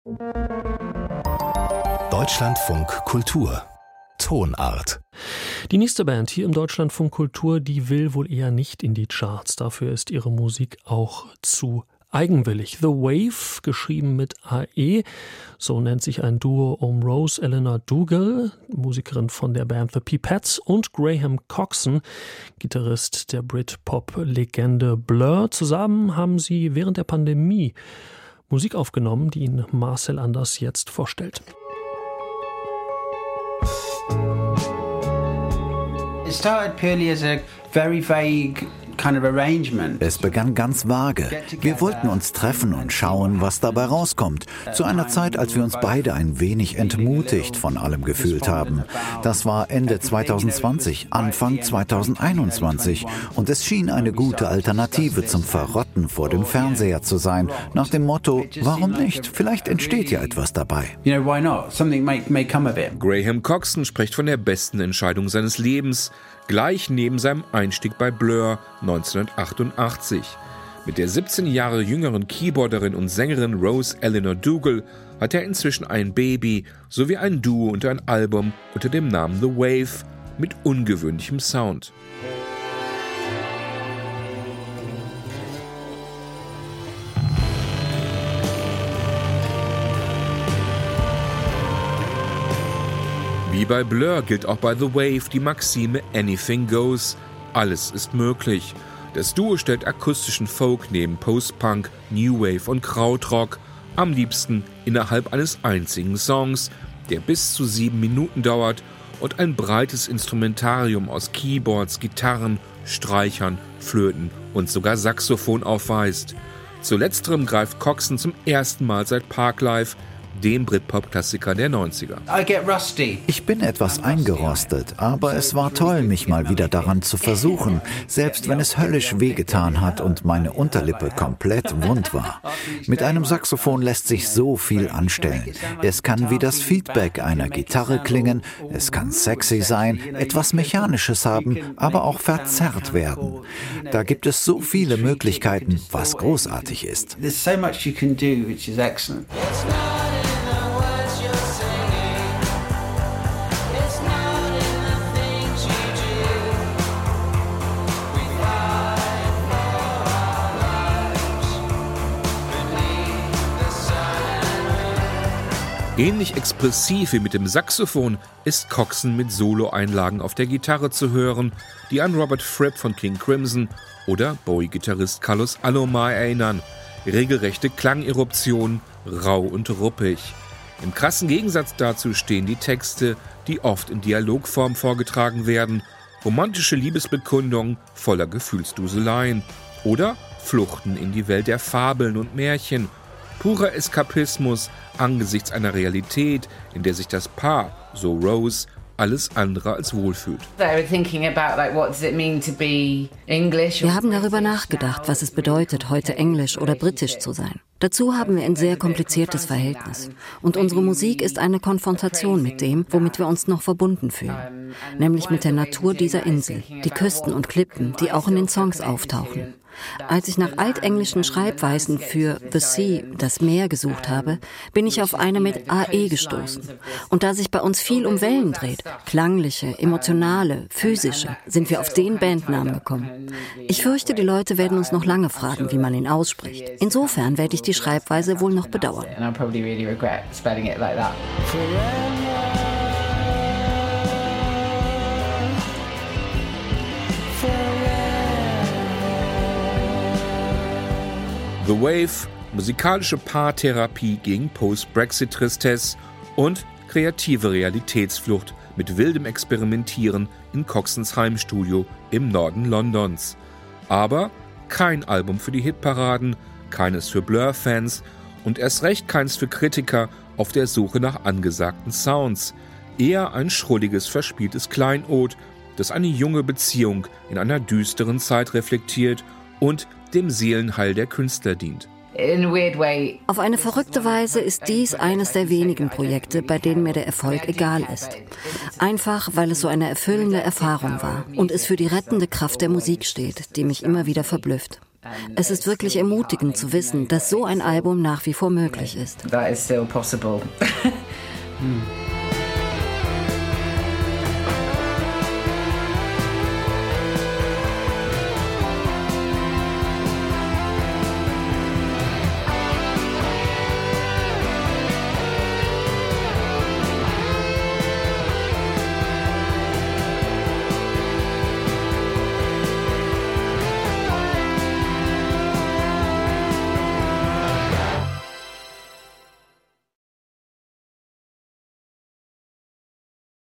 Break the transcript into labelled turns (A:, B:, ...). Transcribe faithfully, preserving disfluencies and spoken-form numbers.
A: Deutschlandfunk Kultur Tonart.
B: Die nächste Band hier im Deutschlandfunk Kultur, die will wohl eher nicht in die Charts. Dafür ist ihre Musik auch zu eigenwillig. The Wave, geschrieben mit A E, so nennt sich ein Duo um Rose Eleanor Dougall, Musikerin von der Band The Pipettes, und Graham Coxon, Gitarrist der Britpop-Legende Blur. Zusammen haben sie während der Pandemie Musik aufgenommen, die Ihnen Marcel Anders jetzt vorstellt.
C: It started purely as a very vague kind of arrangement.
D: Es begann ganz vage. Wir wollten uns treffen und schauen, was dabei rauskommt. Zu einer Zeit, als wir uns beide ein wenig entmutigt von allem gefühlt haben. Das war Ende zwanzig zwanzig, Anfang zwanzig einundzwanzig. Und es schien eine gute Alternative zum Verrotten vor dem Fernseher zu sein. Nach dem Motto, warum nicht? Vielleicht entsteht ja etwas dabei.
C: You know, why not? Something may, may come of it.
E: Graham Coxon spricht von der besten Entscheidung seines Lebens, gleich neben seinem Einstieg bei Blur neunzehnhundertachtundachtzig. Mit der siebzehn Jahre jüngeren Keyboarderin und Sängerin Rose Eleanor Dougall hat er inzwischen ein Baby sowie ein Duo und ein Album unter dem Namen The Wave mit ungewöhnlichem Sound. Wie bei Blur gilt auch bei The Wave die Maxime Anything Goes. Alles ist möglich. Das Duo stellt akustischen Folk neben Post-Punk, New Wave und Krautrock, am liebsten innerhalb eines einzigen Songs, der bis zu sieben Minuten dauert und ein breites Instrumentarium aus Keyboards, Gitarren, Streichern, Flöten und sogar Saxophon aufweist. Zu letzterem greift Coxon zum ersten Mal seit Parklife, dem Britpop-Klassiker der neunziger.
C: I get rusty.
D: Ich bin etwas eingerostet, aber es war toll, mich mal wieder daran zu versuchen, selbst wenn es höllisch wehgetan hat und meine Unterlippe komplett wund war. Mit einem Saxophon lässt sich so viel anstellen. Es kann wie das Feedback einer Gitarre klingen, es kann sexy sein, etwas Mechanisches haben, aber auch verzerrt werden. Da gibt es so viele Möglichkeiten, was großartig ist.
C: There's so much you can do, which is excellent.
E: Ähnlich expressiv wie mit dem Saxophon ist Coxon mit Solo-Einlagen auf der Gitarre zu hören, die an Robert Fripp von King Crimson oder Bowie-Gitarrist Carlos Alomar erinnern. Regelrechte Klangeruptionen, rau und ruppig. Im krassen Gegensatz dazu stehen die Texte, die oft in Dialogform vorgetragen werden, romantische Liebesbekundungen voller Gefühlsduseleien oder Fluchten in die Welt der Fabeln und Märchen. Purer Eskapismus angesichts einer Realität, in der sich das Paar, so Rose, alles andere als wohlfühlt.
F: Wir haben darüber nachgedacht, was es bedeutet, heute englisch oder britisch zu sein. Dazu haben wir ein sehr kompliziertes Verhältnis. Und unsere Musik ist eine Konfrontation mit dem, womit wir uns noch verbunden fühlen. Nämlich mit der Natur dieser Insel, die Küsten und Klippen, die auch in den Songs auftauchen. Als ich nach altenglischen Schreibweisen für The Sea, das Meer, gesucht habe, bin ich auf eine mit A E gestoßen. Und da sich bei uns viel um Wellen dreht, klangliche, emotionale, physische, sind wir auf den Bandnamen gekommen. Ich fürchte, die Leute werden uns noch lange fragen, wie man ihn ausspricht. Insofern werde ich die Schreibweise wohl noch bedauern.
E: The Wave, musikalische Paartherapie gegen Post-Brexit-Tristesse und kreative Realitätsflucht mit wildem Experimentieren in Coxons Heimstudio im Norden Londons. Aber kein Album für die Hitparaden, keines für Blur-Fans und erst recht keins für Kritiker auf der Suche nach angesagten Sounds. Eher ein schrulliges, verspieltes Kleinod, das eine junge Beziehung in einer düsteren Zeit reflektiert und dem Seelenheil der Künstler dient.
F: Auf eine verrückte Weise ist dies eines der wenigen Projekte, bei denen mir der Erfolg egal ist. Einfach, weil es so eine erfüllende Erfahrung war und es für die rettende Kraft der Musik steht, die mich immer wieder verblüfft. Es ist wirklich ermutigend zu wissen, dass so ein Album nach wie vor möglich ist.
G: That is still possible. hm.